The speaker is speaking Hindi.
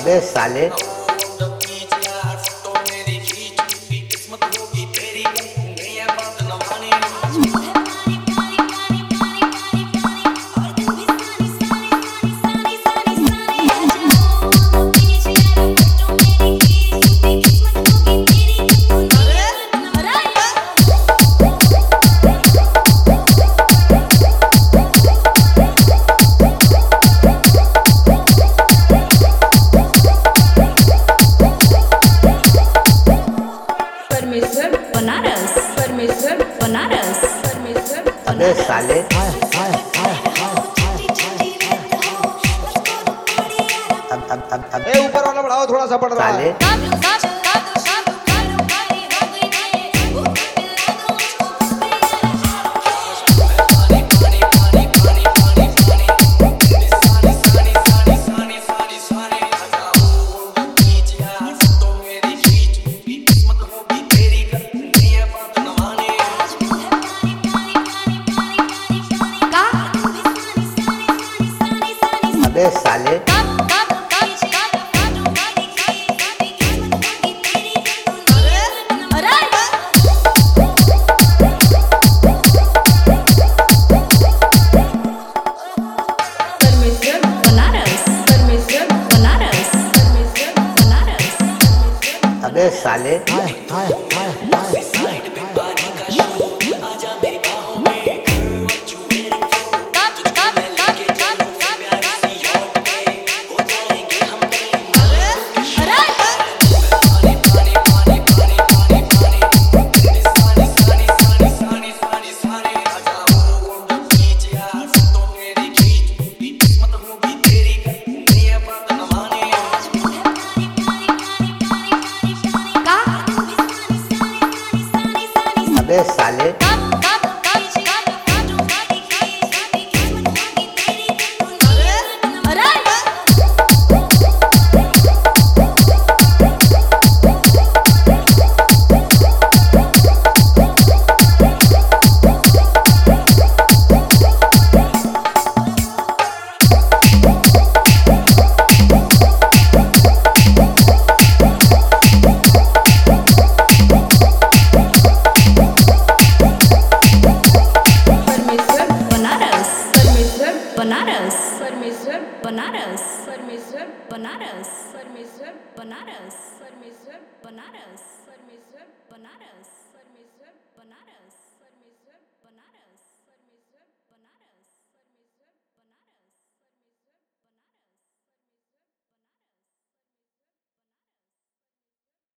अबे साले बनारस परमेश्वर बनारस परमेश्वर अबे साले अब ए ऊपर वाला बढ़ाओ, थोड़ा सा बढ़ रहा साले है। अबे साले अबे साले अबे साले बनारस परमेश्वर बनारस परमेश्वर बनारस परमेश्वर बनारस परमेश्वर बनारस परमेश्वर बनारस।